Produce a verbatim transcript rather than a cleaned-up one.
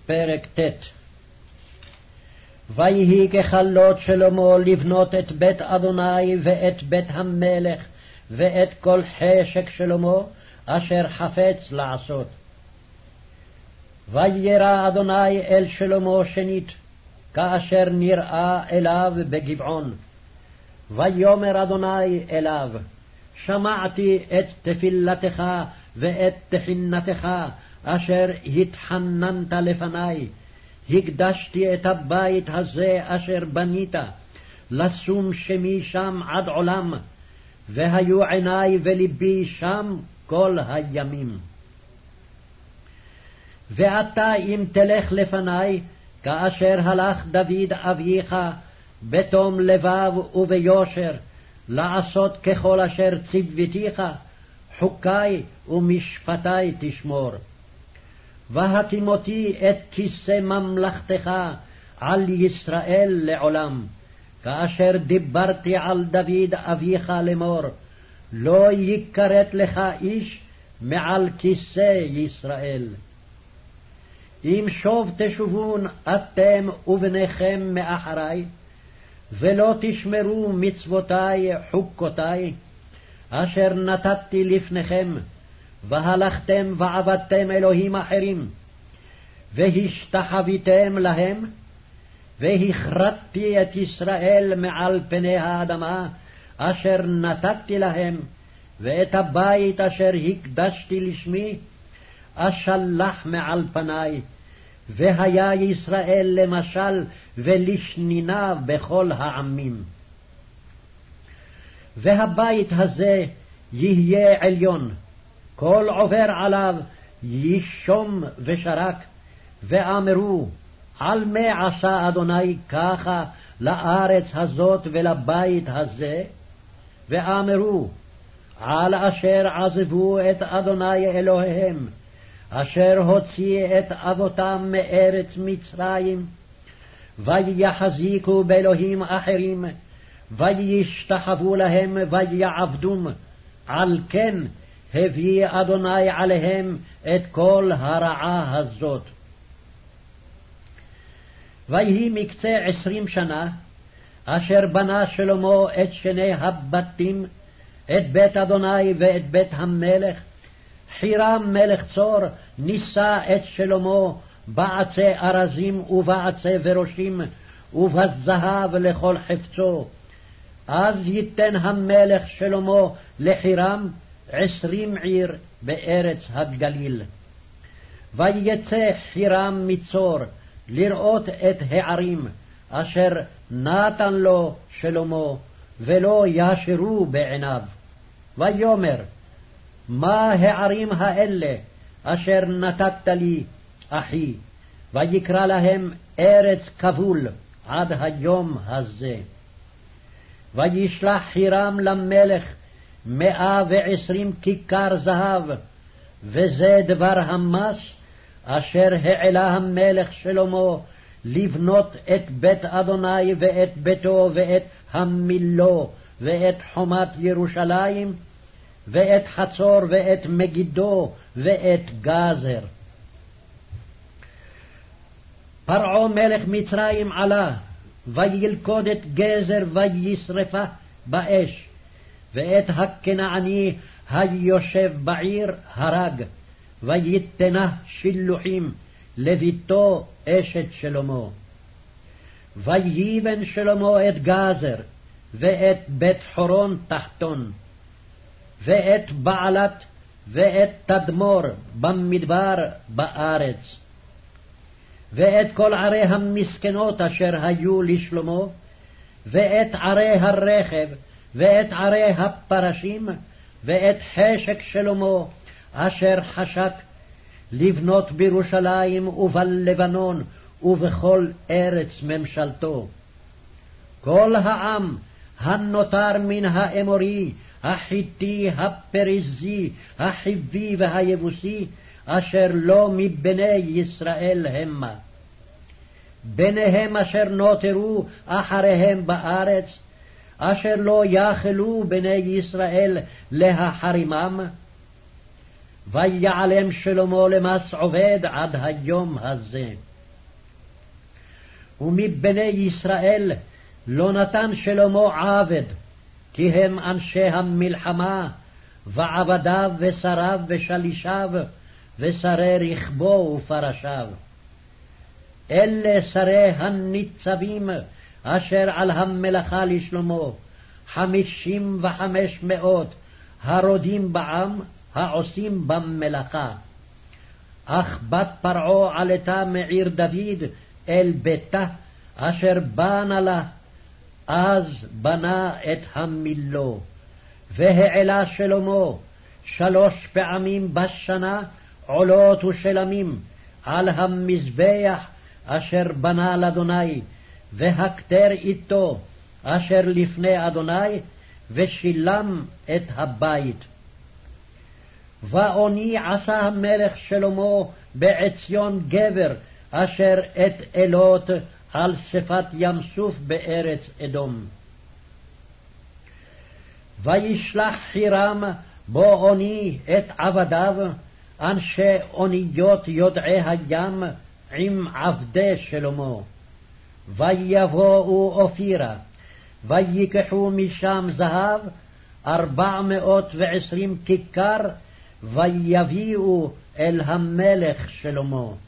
פרק ט'. ויהי ככלות שלמה לבנות את בית אדוני ואת בית המלך ואת כל חשק שלמה אשר חפץ לעשות. וירא אדוני אל שלמה שנית, כאשר נראה אליו בגבעון. ויאמר אדוני אליו, שמעתי את תפילתך ואת תחינתך אשר התחננת לפני. הקדשתי את הבית הזה אשר בנית, לשום שמי שם עד עולם, והיו עיני ולבי שם כל הימים. ואתה אם תלך לפני, כאשר הלך דוד אביך, בתום לבב וביושר, לעשות ככל אשר ציוותיך, חוקי ומשפטי תשמור. והתימותי את כיסא ממלכתך על ישראל לעולם, כאשר דיברתי על דוד אביך לאמור, לא יכרת לך איש מעל כיסא ישראל. אם שוב תשובון אתם ובניכם מאחרי, ולא תשמרו מצוותי חוקותי, אשר נתתי לפניכם, והלכתם ועבדתם אלוהים אחרים, והשתחוויתם להם, והכרתתי את ישראל מעל פני האדמה, אשר נתתי להם, ואת הבית אשר הקדשתי לשמי, אשלח מעל פני, והיה ישראל למשל ולשנינה בכל העמים. והבית הזה יהיה עליון, כל עובר עליו ישום ושרק, ואמרו, על מה עשה אדוני ככה לארץ הזאת ולבית הזה? ואמרו, על אשר עזבו את אדוני אלוהיהם, אשר הוציא את אבותם מארץ מצרים, ויחזיקו באלוהים אחרים, וישתחוו להם ויעבדום, על כן הביא אדוני עליהם את כל הרעה הזאת. ויהי מקצה עשרים שנה, אשר בנה שלמה את שני הבתים, את בית אדוני ואת בית המלך, חירם מלך צור נישא את שלמה בעצי ארזים ובעצי ורושים ובזהב לכל חפצו. אז ייתן המלך שלמה לחירם עשרים עיר בארץ הגליל. ויצא חירם מצור לראות את הערים אשר נתן לו שלמה, ולא ישרו בעיניו. ויאמר, מה הערים האלה אשר נתת לי, אחי? ויקרא להם ארץ כבול עד היום הזה. וישלח חירם למלך מאה ועשרים כיכר זהב, וזה דבר המס אשר העלה המלך שלמה לבנות את בית אדוני ואת ביתו ואת המילו ואת חומת ירושלים ואת חצור ואת מגידו ואת גזר. פרעה מלך מצרים עלה, וילכוד את גזר וישרפה באש, ואת הכנעני היושב בעיר הרג, ויתנה שילוחים לביתו אשת שלמה. ויבן שלמה את גזר, ואת בית חורון תחתון, ואת בעלת, ואת תדמור במדבר בארץ, ואת כל ערי המסכנות אשר היו לשלמה, ואת ערי הרכב, ואת ערי הפרשים, ואת חשק שלמה אשר חשק, לבנות בירושלים ובלבנון ובכל ארץ ממשלתו. כל העם הנותר מן האמורי, החיתי, הפריזי, החיבי והיבוסי, אשר לא מבני ישראל המה. ביניהם אשר נותרו אחריהם בארץ, אשר לא יכלו בני ישראל להחרימם, ויעלם שלמה למס עובד עד היום הזה. ומבני ישראל לא נתן שלמה עבד, כי הם אנשי המלחמה, ועבדיו ושריו ושלישיו, ושרי רכבו ופרשיו. אלה שרי הניצבים אשר על המלאכה לשלמה, חמישים וחמש מאות הרודים בעם, העושים במלאכה. אך בת פרעה עלתה מעיר דוד אל ביתה, אשר בנה לה, אז בנה את המילו. והעלה שלמה שלוש פעמים בשנה עולות ושלמים על המזבח אשר בנה לאדוני, והכתר איתו אשר לפני אדוני, ושילם את הבית. ואוני עשה המלך שלמה בעציון גבר, אשר את אלות על שפת ים סוף בארץ אדום. וישלח חירם בו אוני את עבדיו, אנשי אוניות יודעי הים, עם עבדי שלמה. ויבואו אופירה, ויקחו משם זהב ארבע מאות ועשרים כיכר, ויביאו אל המלך שלמה.